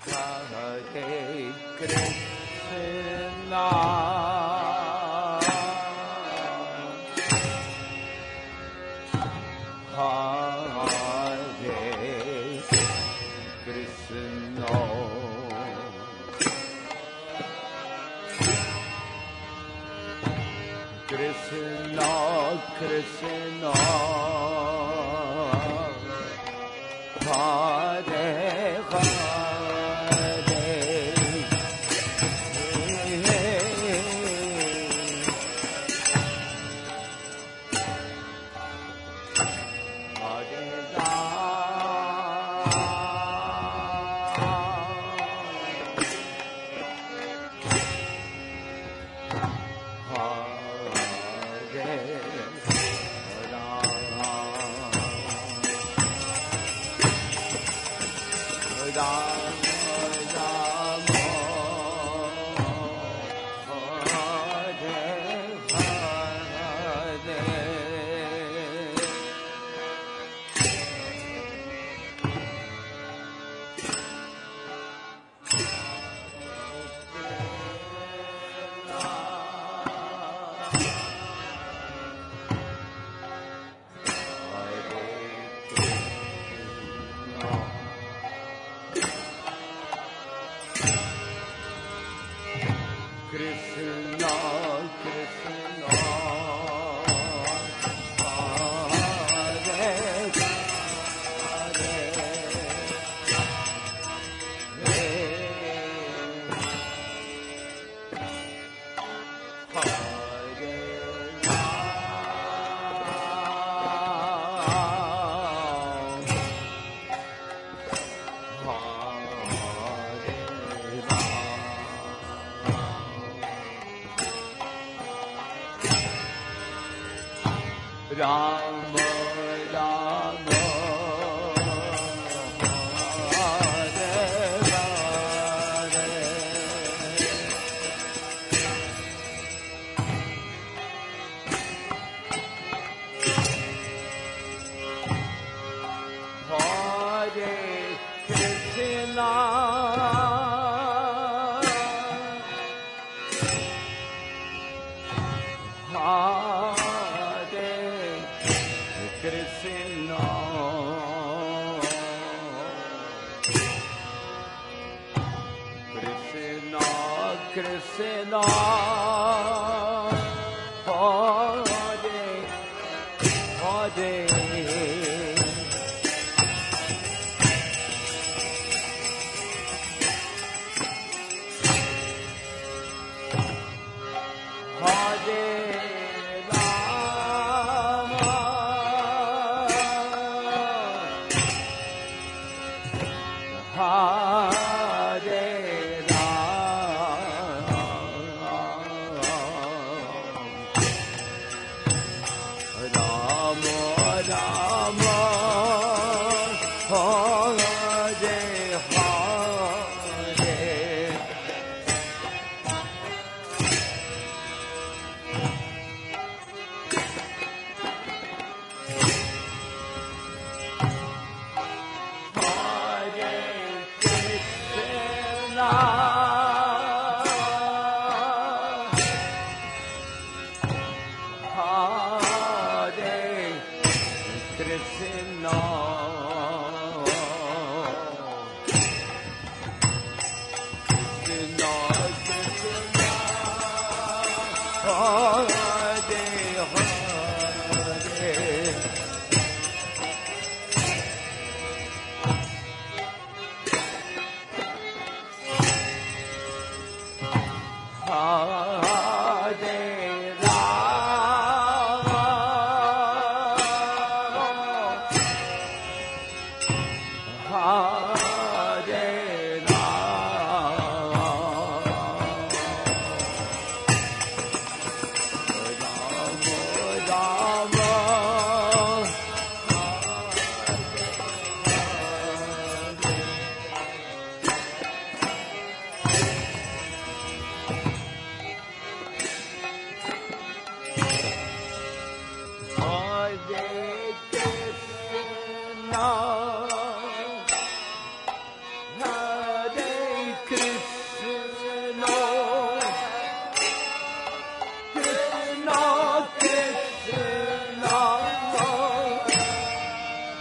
Hare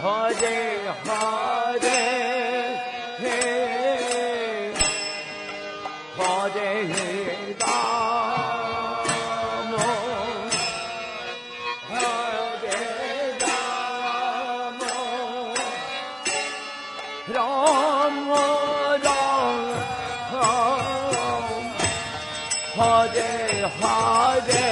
Hare Hare Hare Rama Hare Rama Rama Rama Hare Hare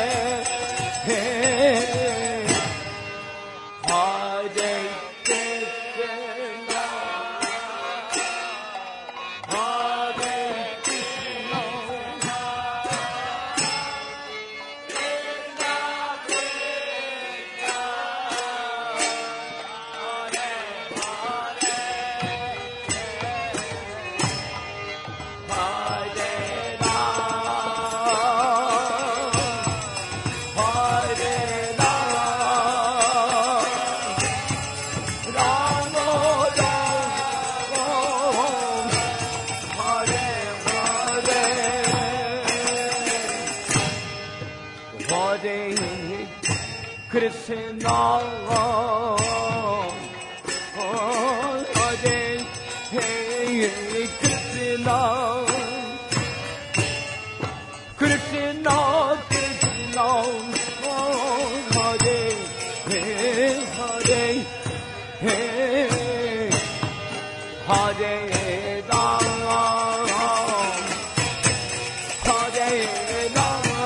Krishna Hare Krishna Krishna Krishna Hare Hare Hare Rama Hare Rama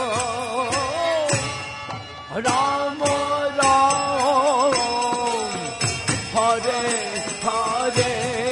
Rama Rama Hare Hare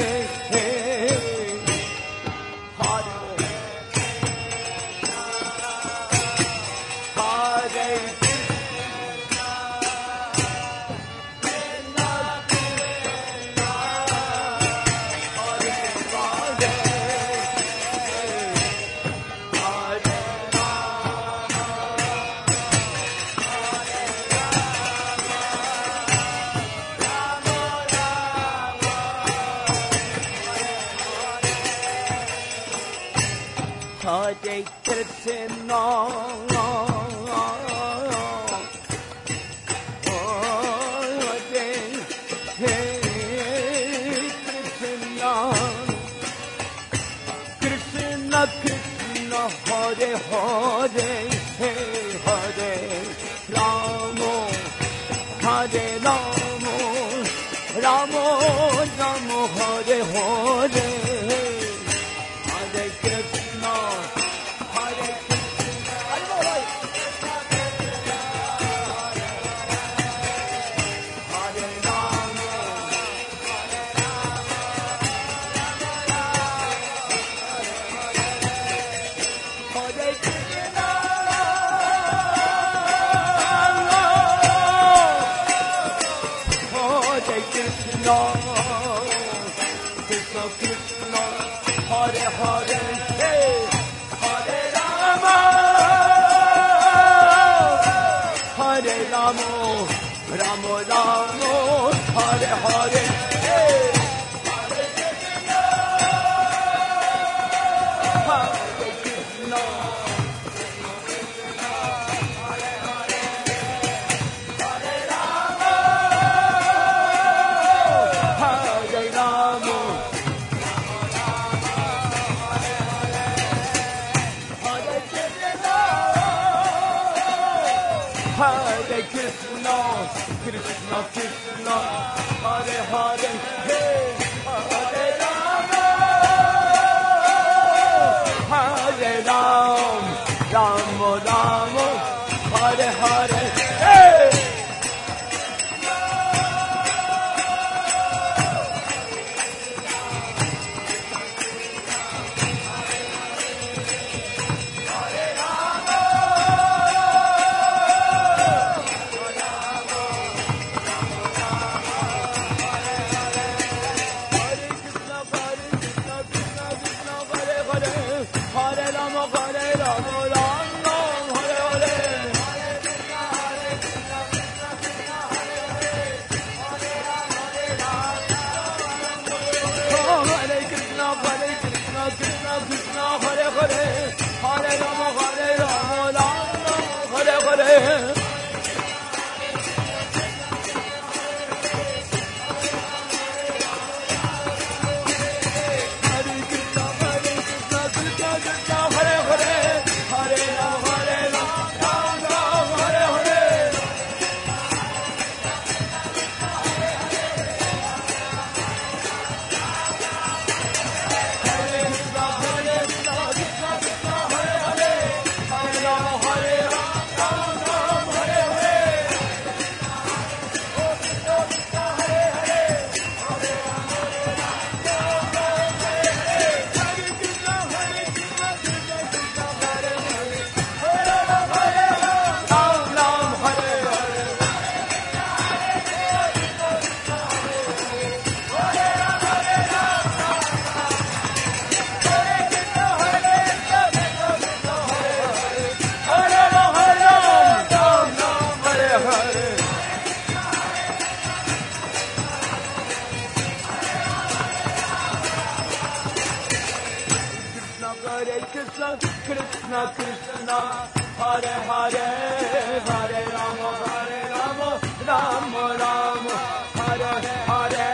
Hare Krishna Krishna Krishna Hare Hare Hare Rama Hare Rama Rama Rama Hare Hare Hare Krishna Hare Krishna Hare Hare Hare Rama Hare Rama Rama Rama Hare Hare Hare Krishna Hare Krishna Hare Hare Hare Rama Hare Rama Hare Krishna, Krishna Krishna, Hare Hare, Hare Rama, Hare Ram, Rama Rama, Hare Hare, Krishna Krishna Hare Hare Hare Rama Rama Rama Hare Hare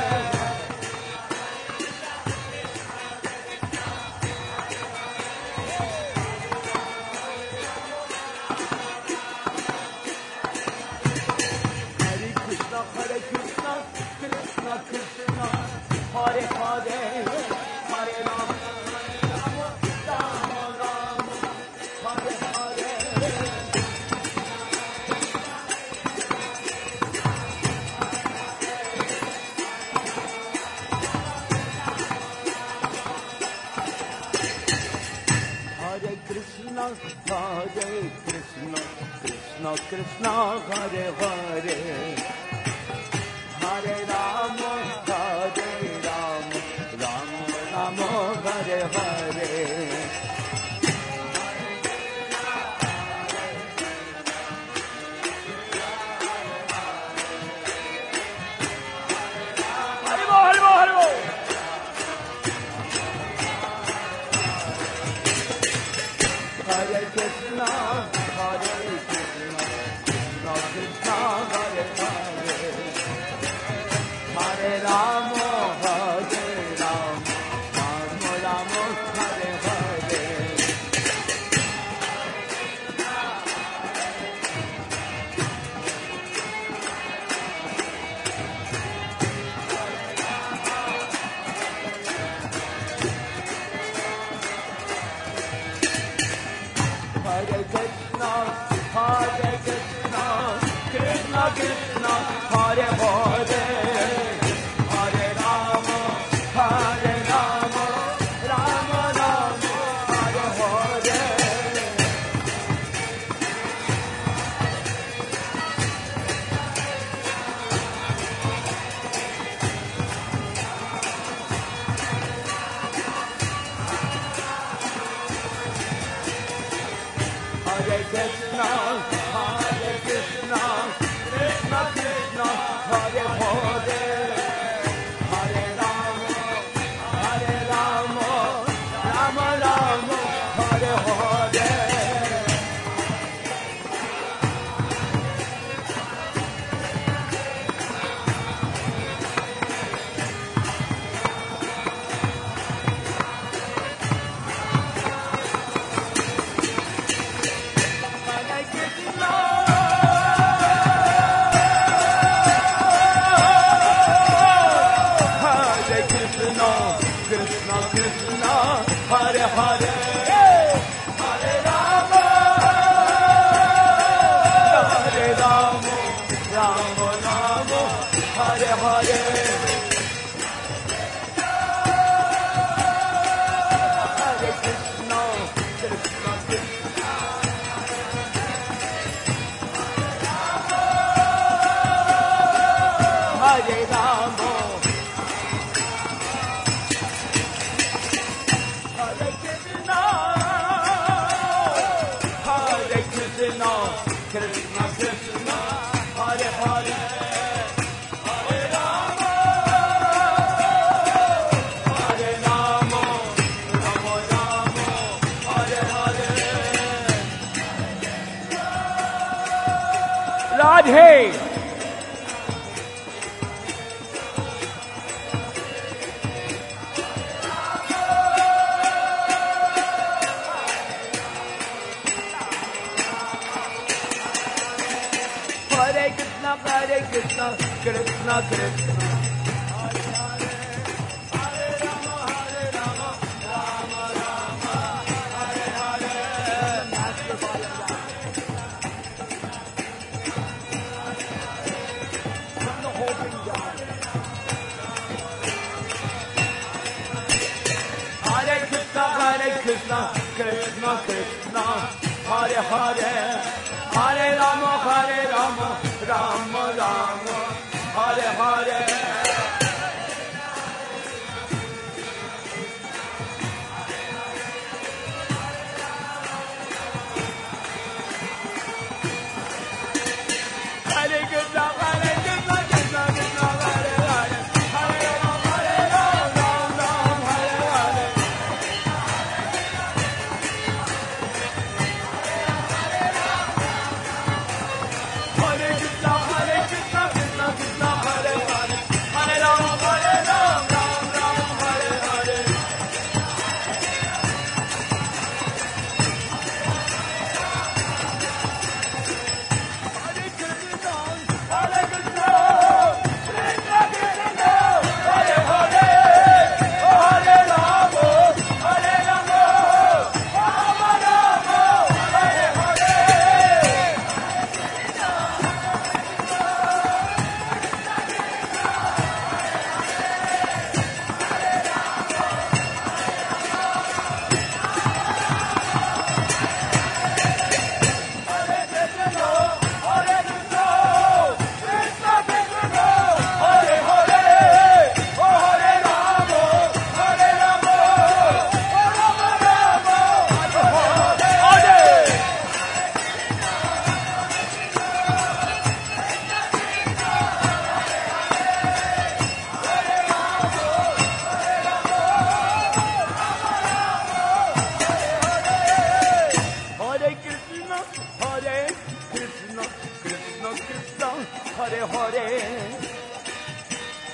Hare Krishna Krishna Krishna Hare Hare Hare Rama Rama Rama Hare Hare Hare Krishna Krishna Krishna Hare Hare Hare Rama Rama Hare Hare Hare Krishna Krishna Krishna Hare Hare Hare Rama Rama Hare Hare Hare Krishna Krishna Krishna Hare Hare Hare Rama Rama Rama Hare Hare Hare Krishna Krishna Krishna Hare Hare Hare Rama Rama Rama Hare Hare Krishna Krishna Hare Hare Hare Rama Rama Rama Hare Hare Hare Krishna Krishna Krishna Hare Rama Krishna Krishna Hare Hare Hare Rama Rama Hare Hare Radhe Hare Krishna Krishna Krishna Hare Hare Hare Rama Rama Rama Hare Hare From the whole thing down. Hare Krishna Krishna Krishna Hare Hare Hare Rama Rama Rama Hare Hare Hare Krishna Krishna Krishna Hare Hare Hare Rama Rama Rama Hare Hare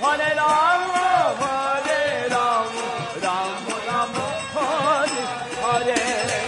Hare Rama, Hare Rama, Rama Rama, Hare Hare.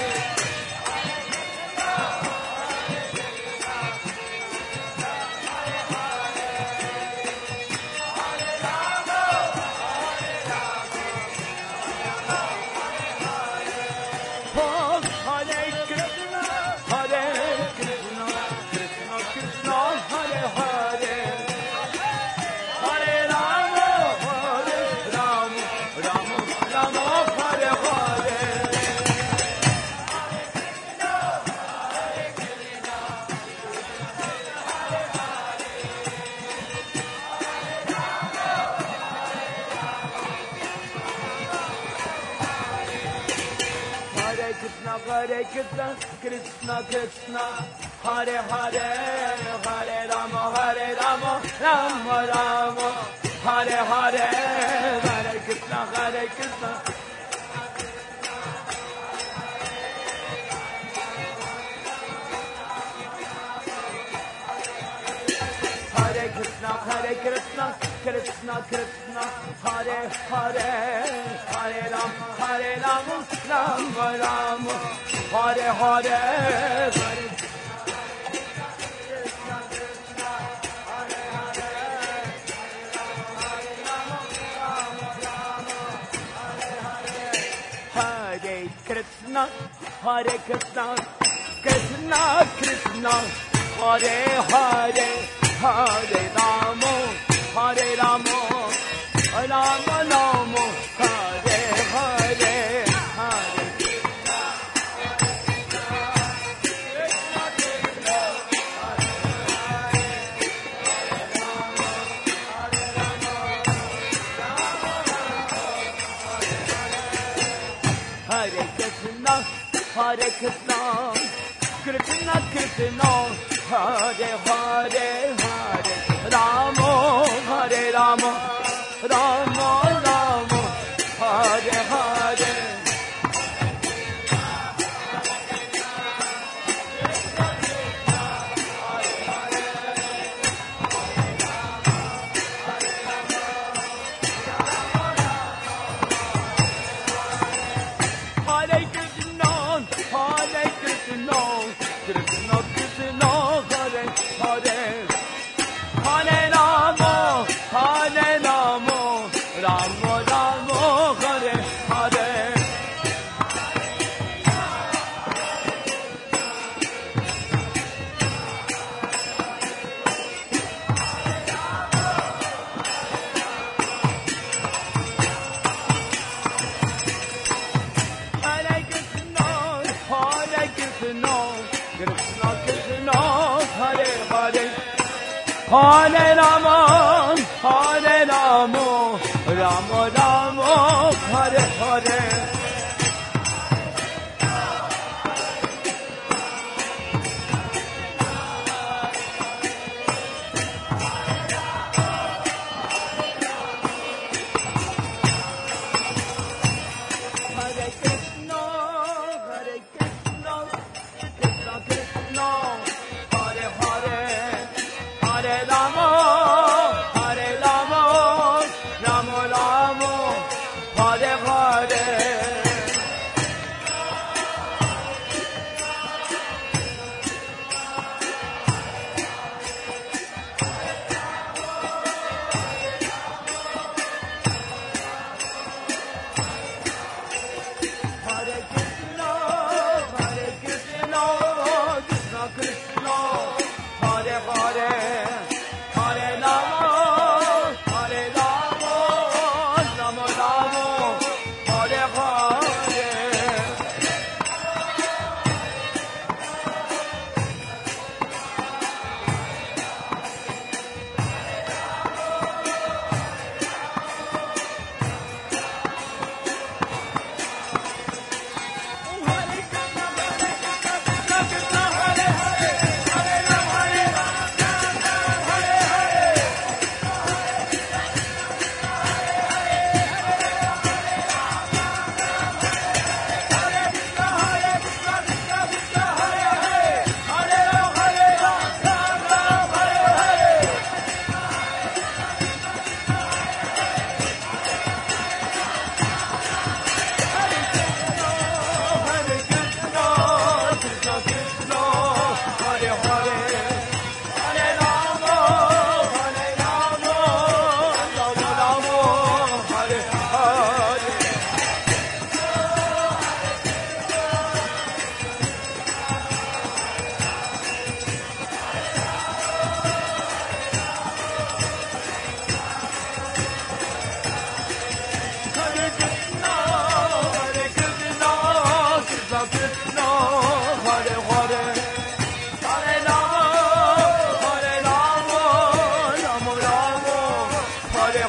Hare Krishna, Krishna Krishna, Hare Hare, Hare Rama, Rama Rama, Hare Hare, Hare Krishna, Hare Krishna. Hare Krishna, Hare Krishna, Krishna Krishna, Hare Hare, Hare Rama, Rama Rama, Hare Hare, Hare Krishna, Hare Krishna, Krishna Krishna, Hare Hare, Hare Rama, Rama Rama, Hare Hare, Hare. Hare Krishna, Hare Krishna, Krishna Krishna, Hare Hare, Hare Rama, Rama Rama, Hare Hare. Hare Rama, Rama Rama, Hare Hare. Rama, Rama,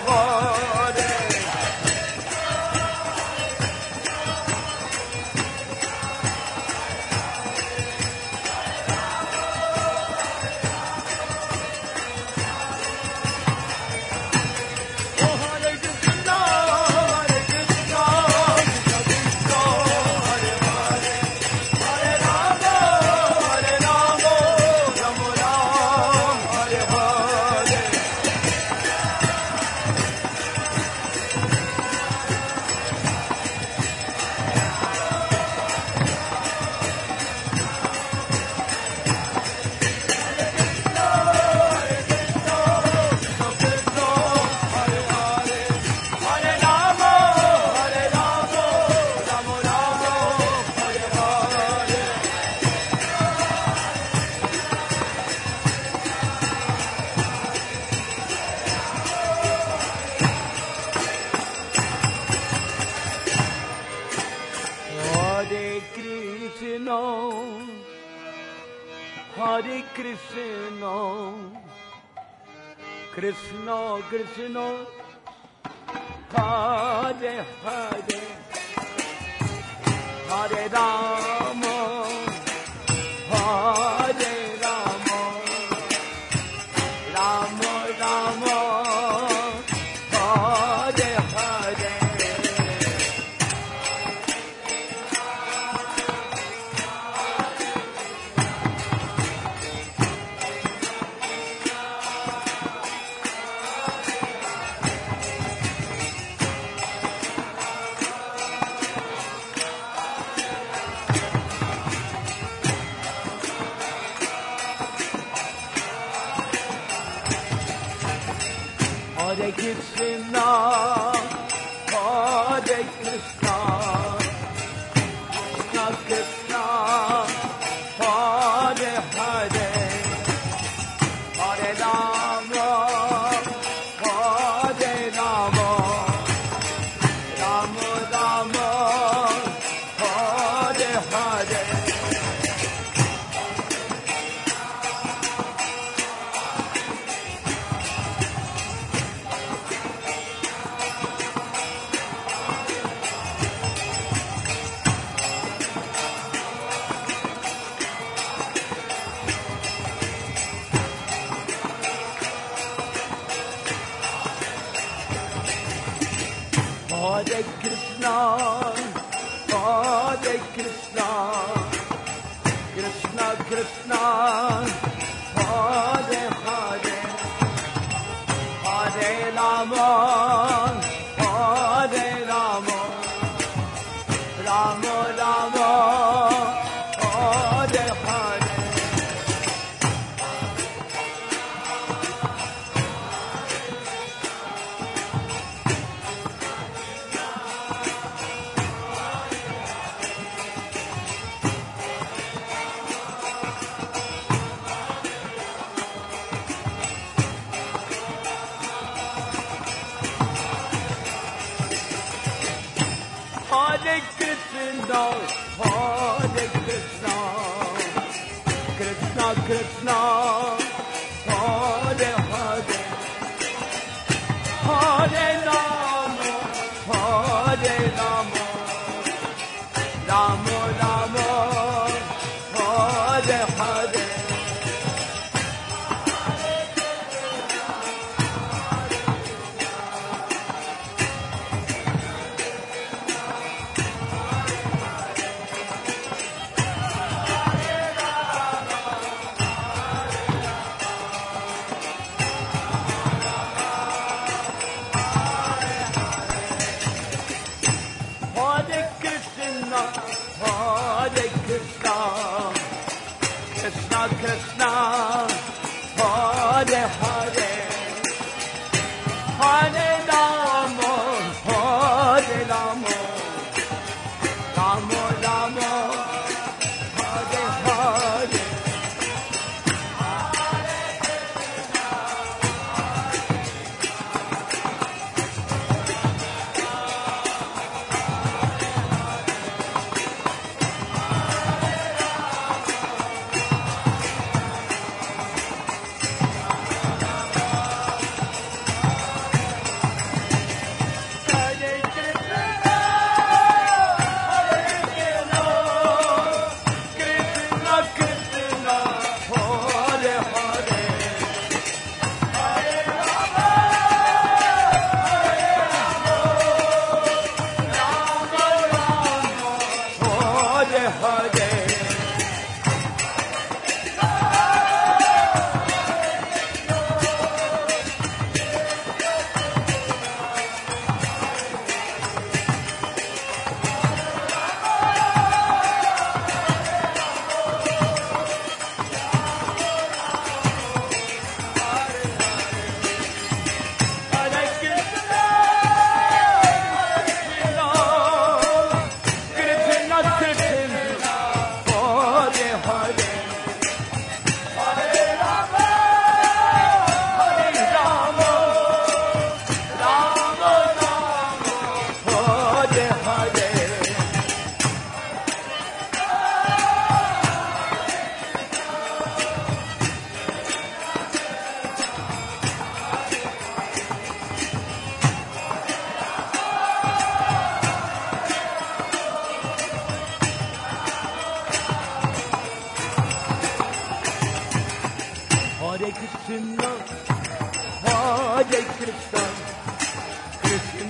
Krishna Krishna Hare Hare Hare Rama Hare Rama Rama Rama Hare Hare Hare Krishna, Hare Krishna, Krishna Krishna, Hare Hare, Hare Rama, Hare Rama, Rama Rama, Hare Hare. Hare Krishna, Hare Krishna, Krishna Krishna, Hare Hare, Hare Rama, Hare Rama, Rama Rama, Hare Hare. Hare Krishna, Hare Krishna, Krishna Krishna, Hare Hare, Hare Rama, Hare Rama, Rama Rama, Hare Hare.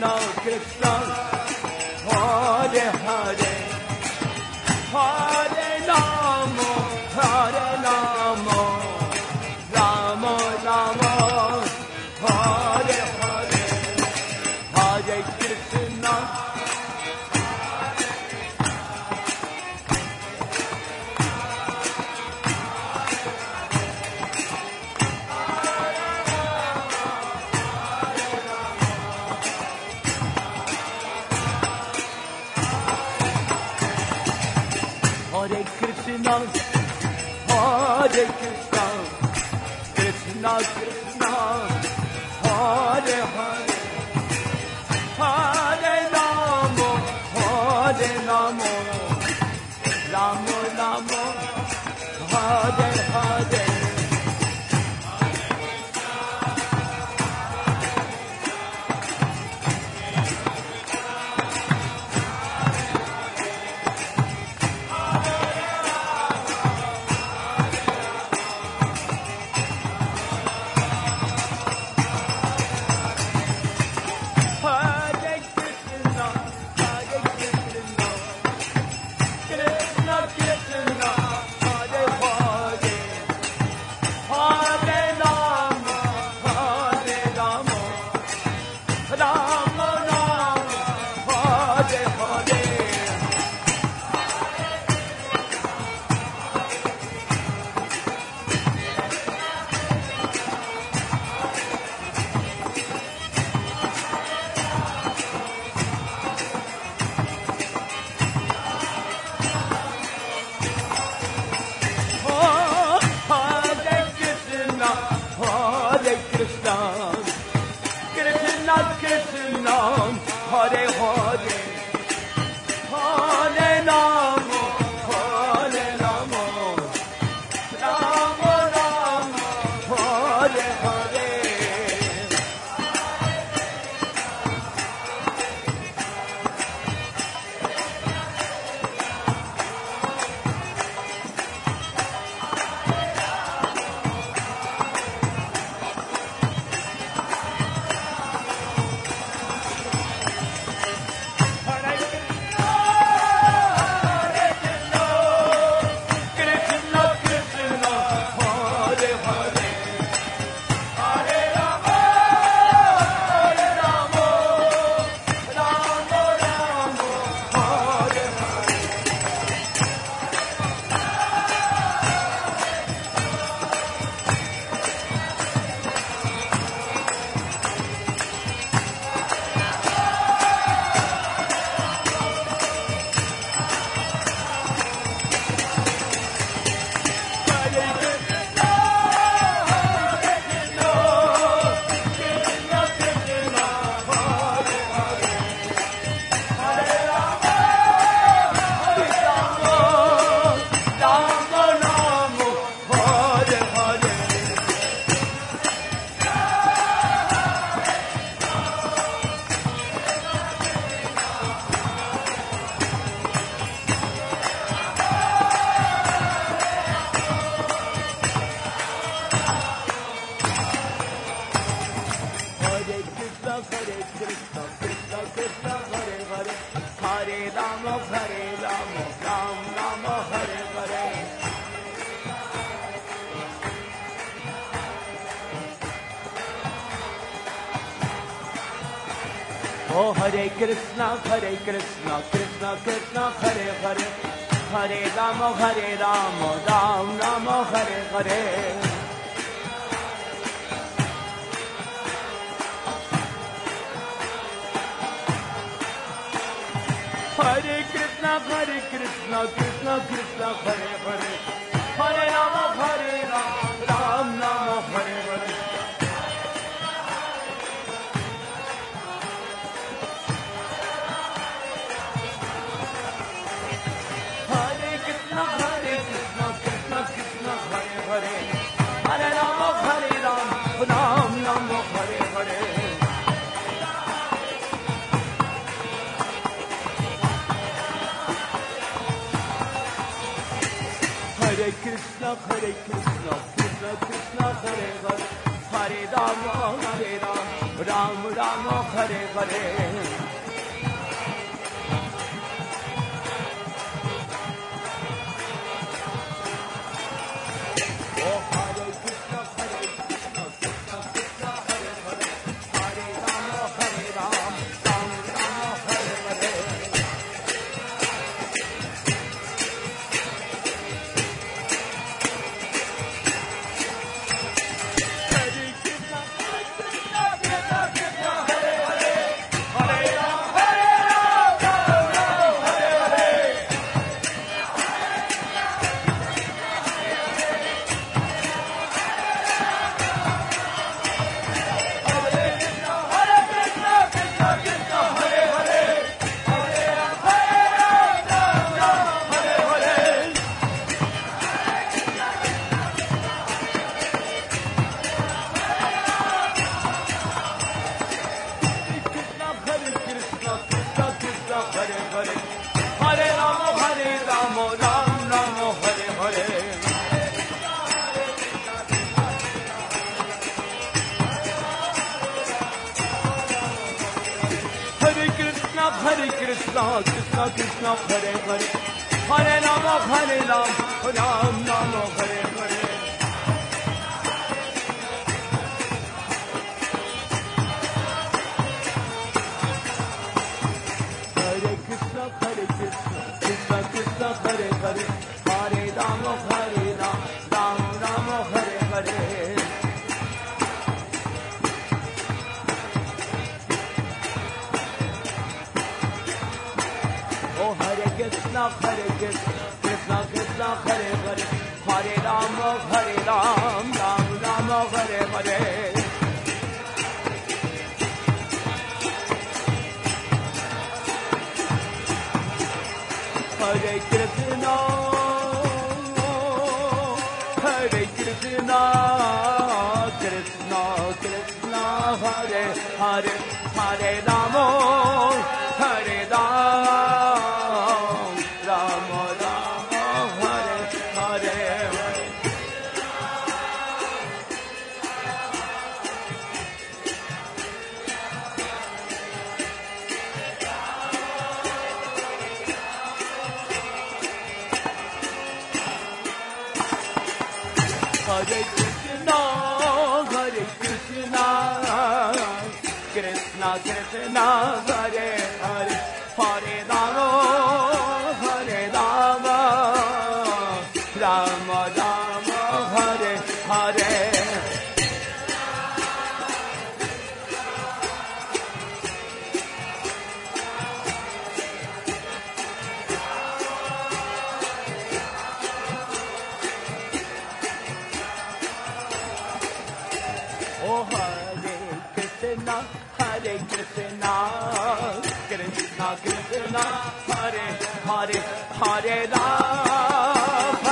Krishna, Krishna, Hare Hare, Hare Rama, Rama Rama, Hare Hare, Hare Krishna. Hare Krishna, Hare Krishna, Krishna Krishna, Hare Hare, Hare Rama, Rama Rama, Hare Hare. Hare Hare, Hare Rama, Rama Rama, Hare Hare. Oh, Hare Krishna, Krishna Krishna, Hare Hare, Hare Rama, Rama, Hare Hare. Hare Krishna, Krishna Krishna, Hare Hare, Hare Rama, Rama, Hare Hare. Hare Krishna, Krishna Krishna, Hare Hare, Hare Rama, Rama, Hare Hare. Hare Krishna, Krishna Krishna, Hare Hare, Hare Rama, Ram Rama, Hare Hare. Hare Krishna, Krishna Krishna, Hare Hare, Hare Rama, Ram Rama, Hare Hare. Hare Krishna, Krishna Krishna, Hare Hare, Hare Rama, Ram Rama, Hare Hare. Hare Krishna, Krishna Krishna, Hare Hare, Hare Rama, Ram Rama, Hare Hare. Hare Krishna, Krishna Krishna, Hare Hare, Hare Rama, Hare Ram, Rama Rama, Hare Hare. Hare Krishna, Krishna Krishna, Hare Hare, Hare Rama, Rama Rama, Hare Hare. Oh, Hare Krishna, Krishna Krishna, Hare Hare, Hare Ram,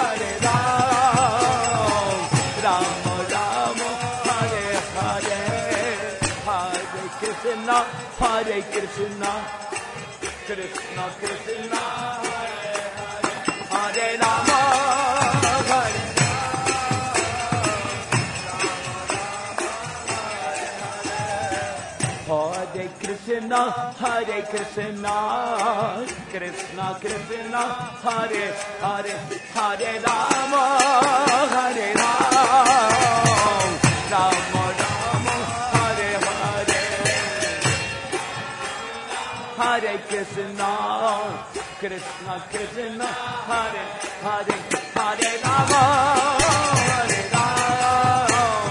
Rama Rama, Hare Hare. Hare Krishna, Krishna Krishna, Hare Hare, Hare Rama, Hare Hare Krishna, Krishna Krishna, Hare Hare, Hare Rama, Rama Rama, Hare Hare. Hare Krishna, Krishna Krishna, Hare Hare, Hare Rama, Hare Rama.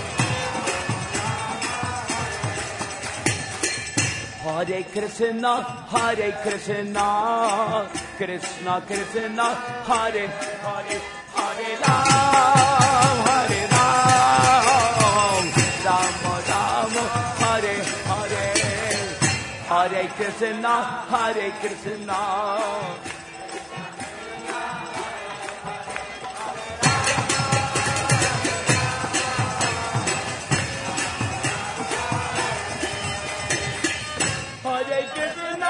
Hare Krishna, Krishna Krishna, Hare Hare, Hare Ram, Rama Rama, Hare Hare. Hare Krishna, Krishna. Hare Krishna,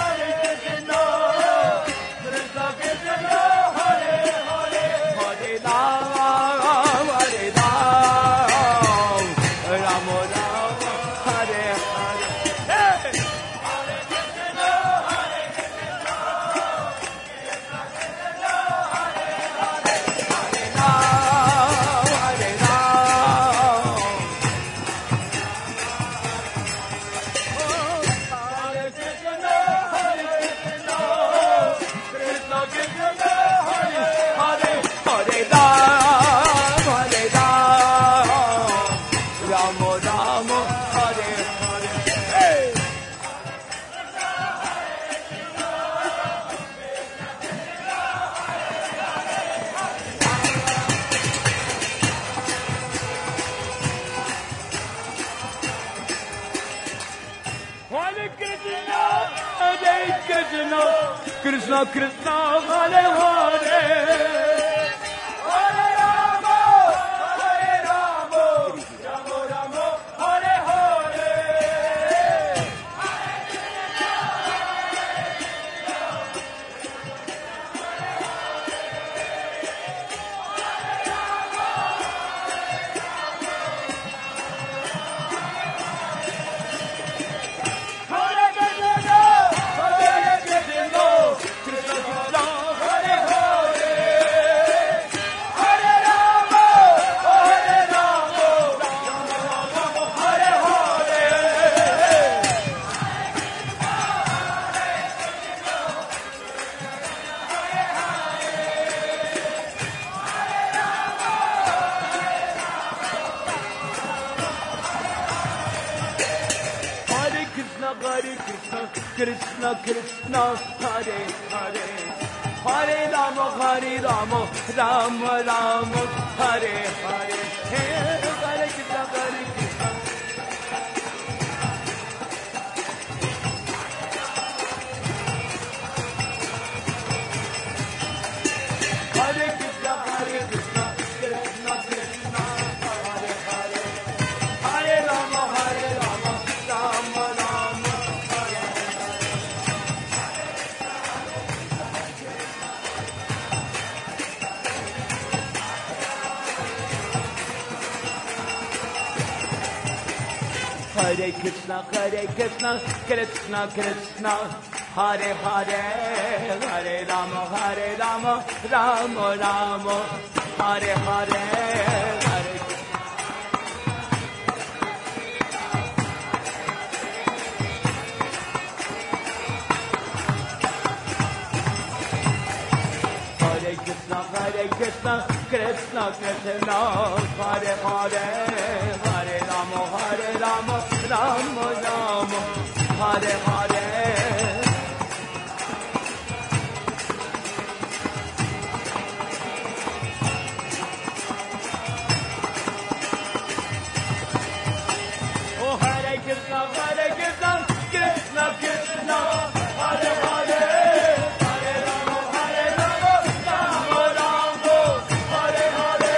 Krishna Krishna, Hare Hare, Hare Ram, Krishna, Hare Krishna, Krishna Krishna, Hare Hare, Hare Rama, Hare Rama, Rama Rama, Hare Hare. Krishna Krishna, Hare Hare, Hare Rama, Rama Rama, Hare Hare, Hare Krishna, Hare Krishna. Hare Krishna, Hare Krishna, Krishna Krishna, Hare Hare, Hare Rama, Rama Rama, Hare Hare Krishna, Krishna Krishna, Hare Hare, Hare Rama, Rama Rama, Hare Hare, Hare Krishna, Krishna Krishna, Hare Hare, Hare Rama, Rama Rama, Hare Hare. Oh, Hare Krishna, Krishna Krishna, Hare Hare, Hare Rama, Rama Rama, Hare Hare.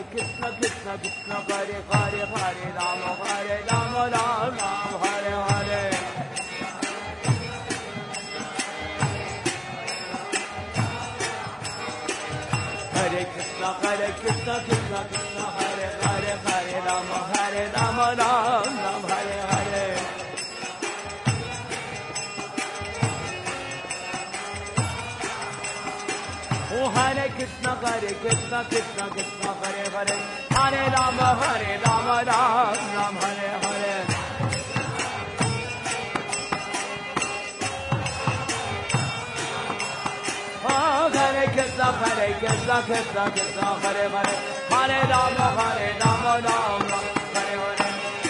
Krishna Krishna Krishna Hare Hare Hare Rama Rama Rama Hare Hare Hare Krishna Krishna Krishna Hare Hare Hare Rama Rama Hare Hare Oh Hare Krishna Krishna Krishna Hare Hare Hare Rama Rama Hare Hare Oh Hare Krishna Krishna Krishna Hare Hare Hare Rama Rama Hare Hare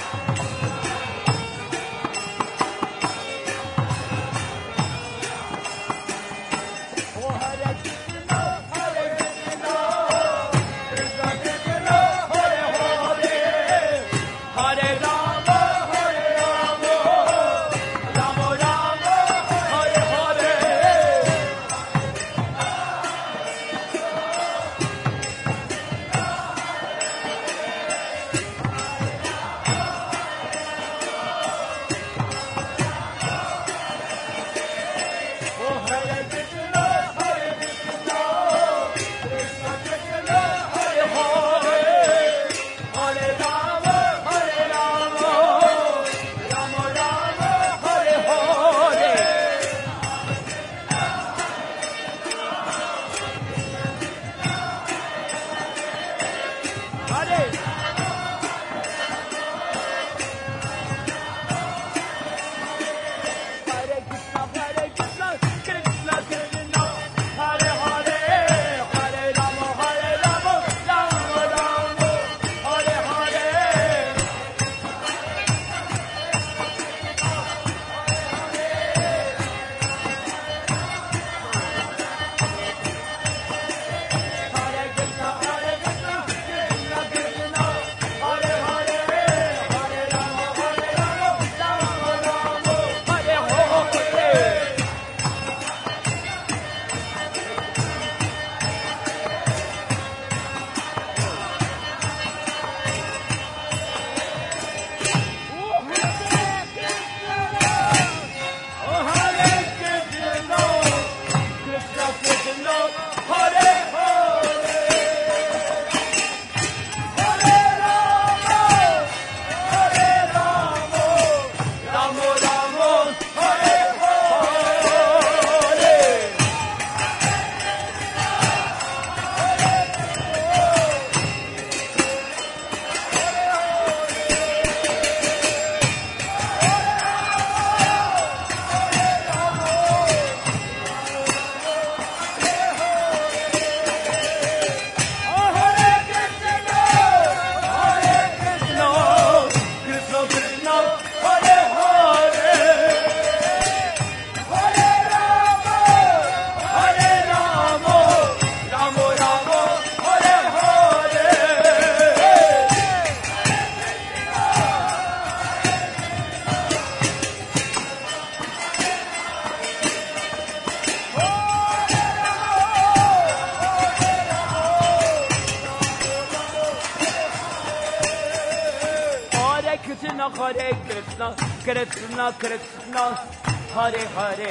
Krishna Krishna Hare Hare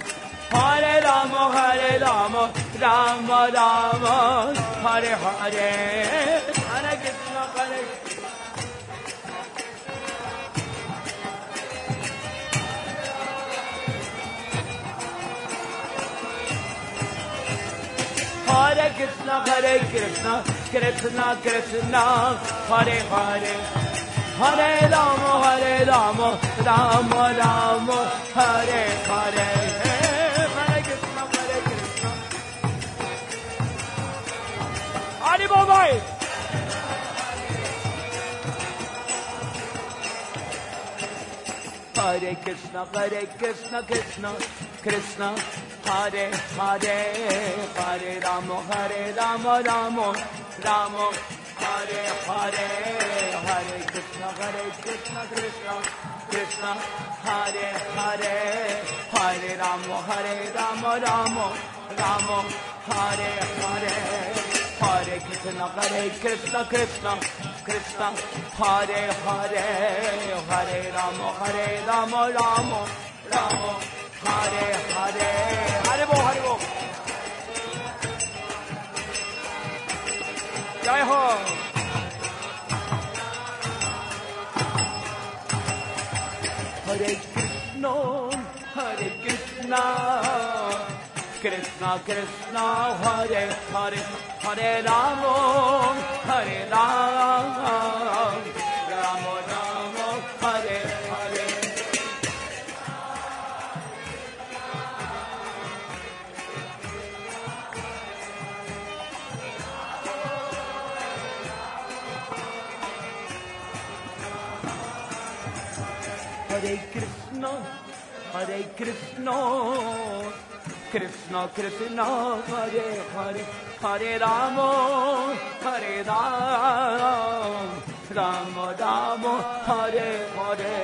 Hare Rama Rama Rama Hare Hare Hare Krishna Hare Krishna Krishna Krishna Hare Hare Hare Rama Rama Rama Hare Hare Hare Krishna Hare Bol Hare Krishna Krishna Krishna Hare Hare Hare Rama Rama Rama Hare Hare Hare Krishna Krishna Hare Hare Hare Rama Rama Rama Hare Hare Hare Krishna, Krishna Krishna, Hare Hare, Hare Rama, Rama Rama, Hare Hare, Hare Bo, Hare Bo. Jai Ho. Hare Krishna, Krishna Krishna, Hare Hare, Hare Rama, Hare Rama, Rama Rama, Hare Hare. Hare Krishna, Krishna Krishna, Hare Hare, Hare Rama, Hare Rama, Rama Rama, Hare Hare.